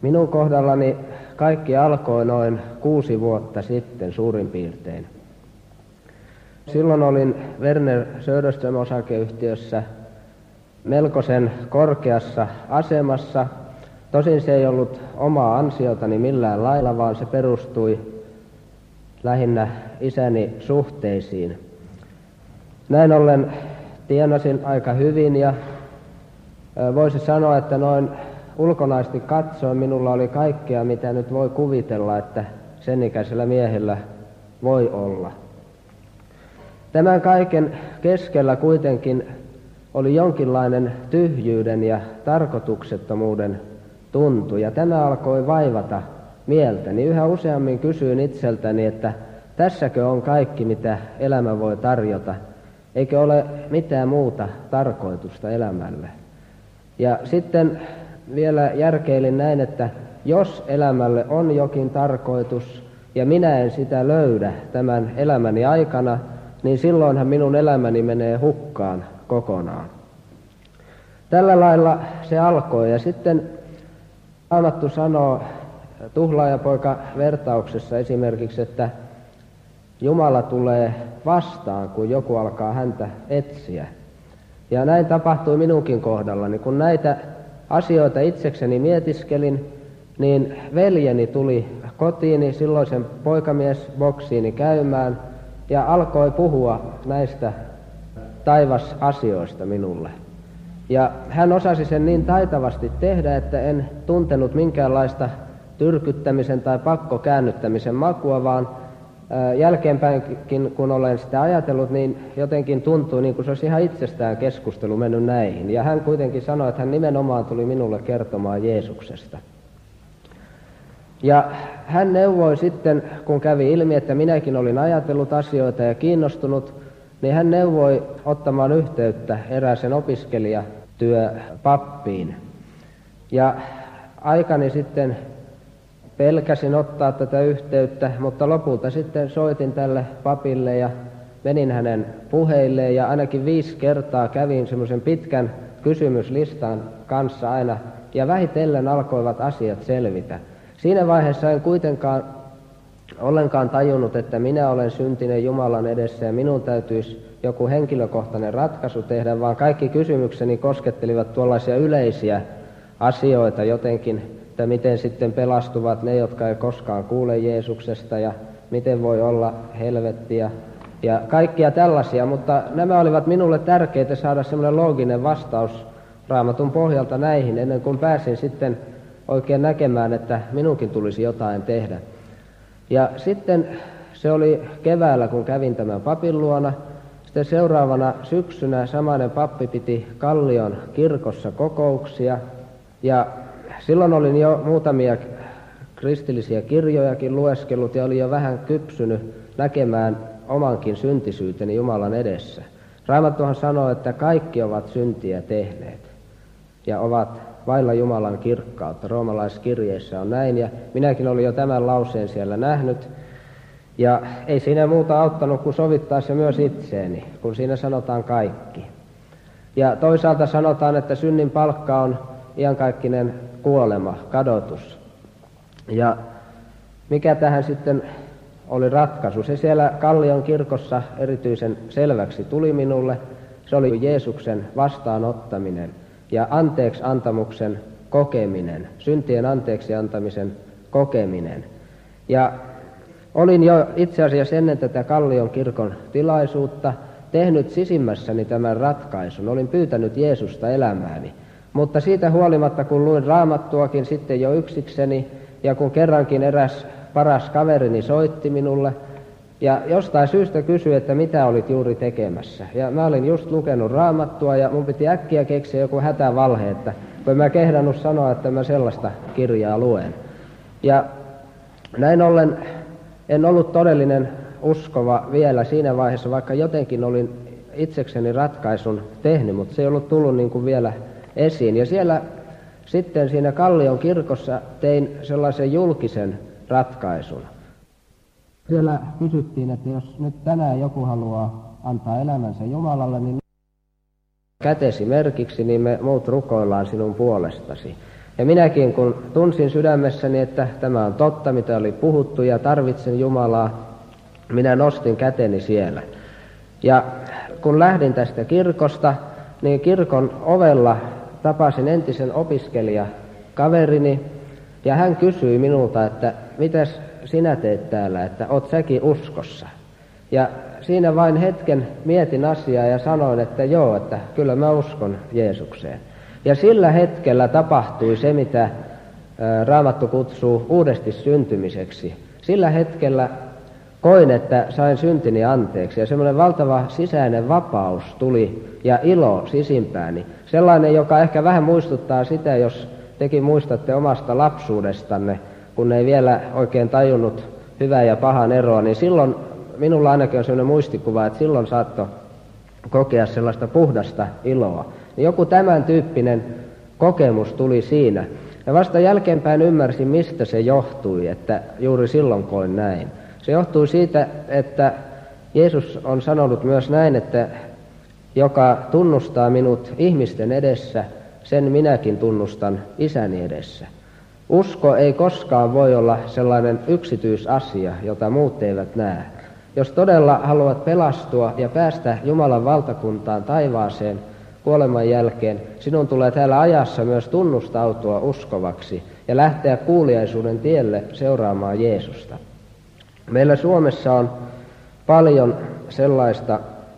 Minun kohdallani kaikki alkoi noin 6 vuotta sitten suurin piirtein. Silloin olin Werner Söderström osakeyhtiössä melkoisen korkeassa asemassa. Tosin se ei ollut omaa ansiotani millään lailla, vaan se perustui lähinnä isäni suhteisiin. Näin ollen tienasin aika hyvin ja voisi sanoa, että noin ulkonaisesti katsoen minulla oli kaikkea, mitä nyt voi kuvitella, että sen ikäisellä miehellä voi olla. Tämän kaiken keskellä kuitenkin oli jonkinlainen tyhjyyden ja tarkoituksettomuuden tuntu, ja tämä alkoi vaivata mieltäni. Yhä useammin kysyin itseltäni, että tässäkö on kaikki, mitä elämä voi tarjota, eikö ole mitään muuta tarkoitusta elämälle. Ja sitten vielä järkeilin näin, että jos elämälle on jokin tarkoitus ja minä en sitä löydä tämän elämäni aikana, niin silloinhan minun elämäni menee hukkaan kokonaan. Tällä lailla se alkoi, ja sitten Raamattu sanoo tuhlaajapoika-vertauksessa esimerkiksi, että Jumala tulee vastaan, kun joku alkaa häntä etsiä. Ja näin tapahtui minunkin kohdallani. Kun näitä asioita itsekseni mietiskelin, niin veljeni tuli kotiini, silloisen poikamiesboksiini käymään, ja alkoi puhua näistä taivasasioista minulle. Ja hän osasi sen niin taitavasti tehdä, että en tuntenut minkäänlaista tyrkyttämisen tai pakkokäännyttämisen makua, vaan jälkeenpäinkin, kun olen sitä ajatellut, niin jotenkin tuntui niin kuin se olisi ihan itsestään keskustelu mennyt näihin. Ja hän kuitenkin sanoi, että hän nimenomaan tuli minulle kertomaan Jeesuksesta. Ja hän neuvoi sitten, kun kävi ilmi, että minäkin olin ajatellut asioita ja kiinnostunut, niin hän neuvoi ottamaan yhteyttä erääseen opiskelijatyöpappiin. Ja aikani sitten pelkäsin ottaa tätä yhteyttä, mutta lopulta sitten soitin tälle papille ja menin hänen puheilleen ja ainakin 5 kertaa kävin semmoisen pitkän kysymyslistan kanssa aina ja vähitellen alkoivat asiat selvitä. Siinä vaiheessa en kuitenkaan ollenkaan tajunnut, että minä olen syntinen Jumalan edessä ja minun täytyisi joku henkilökohtainen ratkaisu tehdä, vaan kaikki kysymykseni koskettelivat tuollaisia yleisiä asioita jotenkin, että miten sitten pelastuvat ne, jotka ei koskaan kuule Jeesuksesta ja miten voi olla helvettiä ja kaikkia tällaisia, mutta nämä olivat minulle tärkeitä saada semmoinen looginen vastaus Raamatun pohjalta näihin ennen kuin pääsin sitten oikein näkemään, että minunkin tulisi jotain tehdä. Ja sitten se oli keväällä, kun kävin tämän papin luona. Sitten seuraavana syksynä samainen pappi piti Kallion kirkossa kokouksia. Ja silloin olin jo muutamia kristillisiä kirjojakin lueskellut ja olin jo vähän kypsynyt näkemään omankin syntisyyteni Jumalan edessä. Raamattuhan sanoo, että kaikki ovat syntiä tehneet ja ovat vailla Jumalan kirkkautta. Roomalaiskirjeissä on näin, ja minäkin olin jo tämän lauseen siellä nähnyt. Ja ei siinä muuta auttanut kuin sovittaa se myös itseeni, kun siinä sanotaan kaikki. Ja toisaalta sanotaan, että synnin palkka on iankaikkinen kuolema, kadotus. Ja mikä tähän sitten oli ratkaisu? Se siellä Kallion kirkossa erityisen selväksi tuli minulle. Se oli Jeesuksen vastaanottaminen ja anteeksi antamuksen kokeminen, syntien anteeksi antamisen kokeminen. Ja olin jo itse asiassa ennen tätä Kallion kirkon tilaisuutta tehnyt sisimmässäni tämän ratkaisun. Olin pyytänyt Jeesusta elämääni. Mutta siitä huolimatta, kun luin Raamattuakin sitten jo yksikseni, ja kun kerrankin eräs paras kaverini soitti minulle, ja jostain syystä kysyi, että mitä olit juuri tekemässä. Ja mä olin just lukenut Raamattua, ja mun piti äkkiä keksiä joku hätävalhe, että kun mä kehdannut sanoa, että mä sellaista kirjaa luen. Ja näin ollen en ollut todellinen uskova vielä siinä vaiheessa, vaikka jotenkin olin itsekseni ratkaisun tehnyt, mutta se ei ollut tullut niin kuin vielä esiin. Ja siellä sitten siinä Kallion kirkossa tein sellaisen julkisen ratkaisun. Siellä kysyttiin, että jos nyt tänään joku haluaa antaa elämänsä Jumalalle, niin kätesi merkiksi, niin me muut rukoillaan sinun puolestasi. Ja minäkin kun tunsin sydämessäni, että tämä on totta, mitä oli puhuttu ja tarvitsen Jumalaa, minä nostin käteni siellä. Ja kun lähdin tästä kirkosta, niin kirkon ovella tapasin entisen opiskelijakaverini, ja hän kysyi minulta, että mitäs sinä teet täällä, että oot säkin uskossa. Ja siinä vain hetken mietin asiaa ja sanoin, että joo, että kyllä mä uskon Jeesukseen. Ja sillä hetkellä tapahtui se, mitä Raamattu kutsuu uudesti syntymiseksi. Sillä hetkellä koin, että sain syntini anteeksi ja semmoinen valtava sisäinen vapaus tuli ja ilo sisimpääni. Sellainen, joka ehkä vähän muistuttaa sitä, jos tekin muistatte omasta lapsuudestanne, kun ei vielä oikein tajunnut hyvää ja pahan eroa, niin silloin minulla ainakin on sellainen muistikuva, että silloin saattoi kokea sellaista puhdasta iloa. Joku tämän tyyppinen kokemus tuli siinä. Ja vasta jälkeenpäin ymmärsin, mistä se johtui, että juuri silloin koin näin. Se johtui siitä, että Jeesus on sanonut myös näin, että joka tunnustaa minut ihmisten edessä, sen minäkin tunnustan Isäni edessä. Usko ei koskaan voi olla sellainen yksityisasia, jota muut eivät näe. Jos todella haluat pelastua ja päästä Jumalan valtakuntaan taivaaseen kuoleman jälkeen, sinun tulee täällä ajassa myös tunnustautua uskovaksi ja lähteä kuuliaisuuden tielle seuraamaan Jeesusta. Meillä Suomessa on paljon sellaista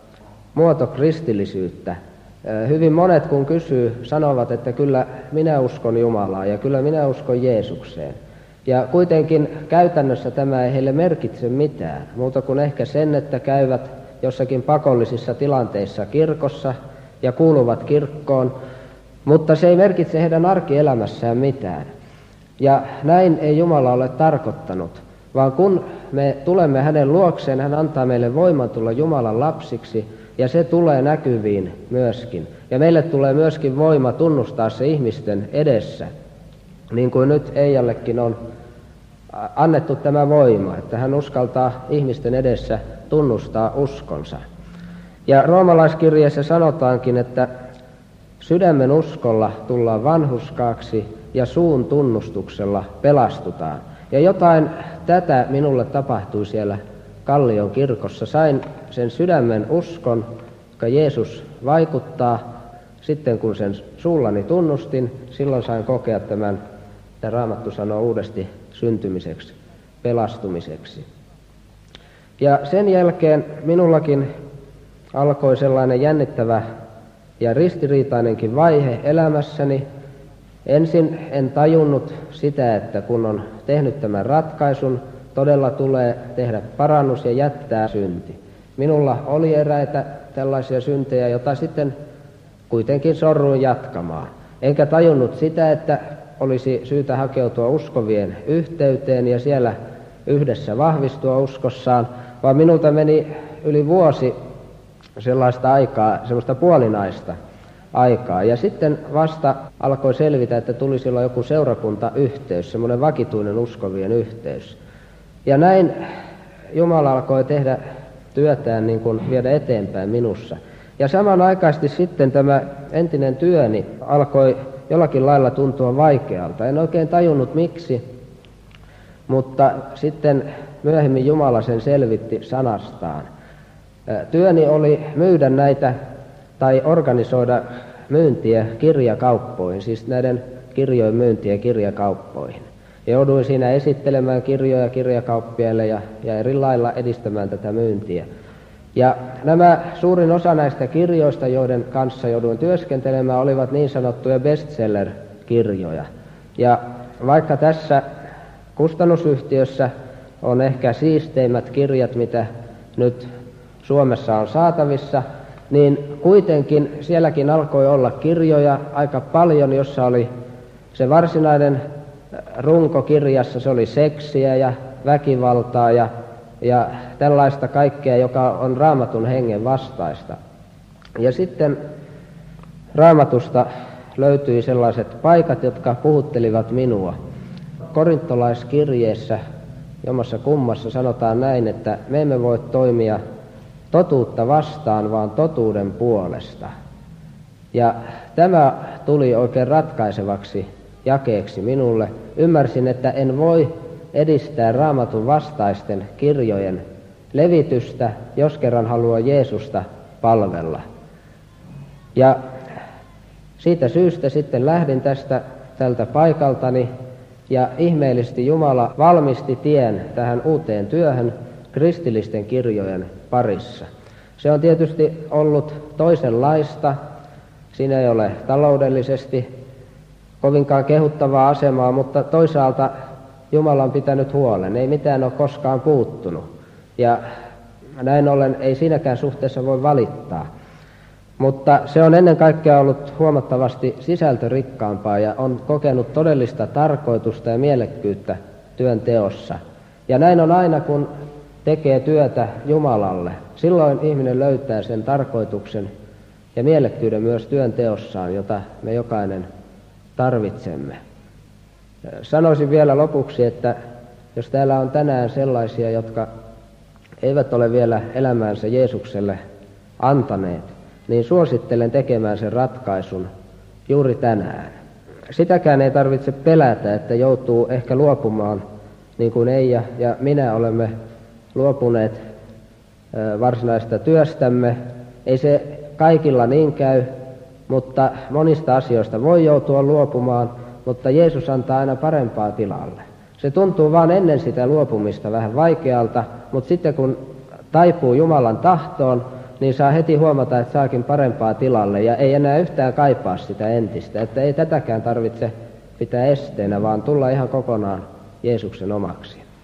muotokristillisyyttä. Hyvin monet kun kysyy, sanovat, että kyllä minä uskon Jumalaa ja kyllä minä uskon Jeesukseen. Ja kuitenkin käytännössä tämä ei heille merkitse mitään, muuta kuin ehkä sen, että käyvät jossakin pakollisissa tilanteissa kirkossa ja kuuluvat kirkkoon, mutta se ei merkitse heidän arkielämässään mitään. Ja näin ei Jumala ole tarkoittanut, vaan kun me tulemme hänen luokseen, hän antaa meille voiman tulla Jumalan lapsiksi, ja se tulee näkyviin myöskin. Ja meille tulee myöskin voima tunnustaa se ihmisten edessä, niin kuin nyt Eijallekin on annettu tämä voima, että hän uskaltaa ihmisten edessä tunnustaa uskonsa. Ja roomalaiskirjeessä sanotaankin, että sydämen uskolla tullaan vanhurskaaksi ja suun tunnustuksella pelastutaan. Ja jotain tätä minulle tapahtui siellä Kallion kirkossa. Sain sen sydämen uskon, joka Jeesus vaikuttaa. Sitten kun sen suullani tunnustin, silloin sain kokea tämän, mitä Raamattu sanoo uudesti syntymiseksi, pelastumiseksi. Ja sen jälkeen minullakin alkoi sellainen jännittävä ja ristiriitainenkin vaihe elämässäni. Ensin en tajunnut sitä, että kun on tehnyt tämän ratkaisun, todella tulee tehdä parannus ja jättää synti. Minulla oli eräitä tällaisia syntejä, joita sitten kuitenkin sorruin jatkamaan. Enkä tajunnut sitä, että olisi syytä hakeutua uskovien yhteyteen ja siellä yhdessä vahvistua uskossaan, vaan minulta meni yli vuosi sellaista aikaa, semmoista puolinaista aikaa. Ja sitten vasta alkoi selvitä, että tulisi olla joku seurakuntayhteys, semmoinen vakituinen uskovien yhteys. Ja näin Jumala alkoi tehdä työtään niin kuin viedä eteenpäin minussa. Ja samanaikaisesti sitten tämä entinen työni alkoi jollakin lailla tuntua vaikealta. En oikein tajunnut miksi, mutta sitten myöhemmin Jumala sen selvitti sanastaan. Työni oli myydä näitä tai organisoida myyntiä kirjakauppoihin, siis näiden kirjojen myyntiä kirjakauppoihin. Ja jouduin siinä esittelemään kirjoja kirjakauppiaille ja eri lailla edistämään tätä myyntiä. Ja suurin osa näistä kirjoista, joiden kanssa jouduin työskentelemään, olivat niin sanottuja bestseller-kirjoja. Ja vaikka tässä kustannusyhtiössä on ehkä siisteimmät kirjat, mitä nyt Suomessa on saatavissa, niin kuitenkin sielläkin alkoi olla kirjoja aika paljon, jossa oli se varsinainen runko kirjassa, se oli seksiä ja väkivaltaa ja tällaista kaikkea, joka on Raamatun hengen vastaista. Ja sitten Raamatusta löytyi sellaiset paikat, jotka puhuttelivat minua. Korintolaiskirjeessä jommassa kummassa sanotaan näin, että me emme voi toimia totuutta vastaan, vaan totuuden puolesta. Ja tämä tuli oikein ratkaisevaksi jakeeksi minulle. Ymmärsin, että en voi edistää Raamatun vastaisten kirjojen levitystä, jos kerran haluaa Jeesusta palvella. Ja siitä syystä sitten lähdin tältä paikaltani, ja ihmeellisesti Jumala valmisti tien tähän uuteen työhön kristillisten kirjojen parissa. Se on tietysti ollut toisenlaista. Siinä ei ole taloudellisesti kovinkaan kehuttavaa asemaa, mutta toisaalta Jumala on pitänyt huolen. Ei mitään ole koskaan puuttunut. Ja näin ollen ei siinäkään suhteessa voi valittaa. Mutta se on ennen kaikkea ollut huomattavasti sisältörikkaampaa ja on kokenut todellista tarkoitusta ja mielekkyyttä työn teossa. Ja näin on aina, kun tekee työtä Jumalalle. Silloin ihminen löytää sen tarkoituksen ja mielekkyyden myös työn teossaan, jota me jokainen tarvitsemme. Sanoisin vielä lopuksi, että jos täällä on tänään sellaisia, jotka eivät ole vielä elämäänsä Jeesukselle antaneet, niin suosittelen tekemään sen ratkaisun juuri tänään. Sitäkään ei tarvitse pelätä, että joutuu ehkä luopumaan, niin kuin Eija ja minä olemme luopuneet varsinaista työstämme. Ei se kaikilla niin käy, mutta monista asioista voi joutua luopumaan, mutta Jeesus antaa aina parempaa tilalle. Se tuntuu vaan ennen sitä luopumista vähän vaikealta, mutta sitten kun taipuu Jumalan tahtoon, niin saa heti huomata, että saakin parempaa tilalle ja ei enää yhtään kaipaa sitä entistä. Että ei tätäkään tarvitse pitää esteenä, vaan tulla ihan kokonaan Jeesuksen omaksi.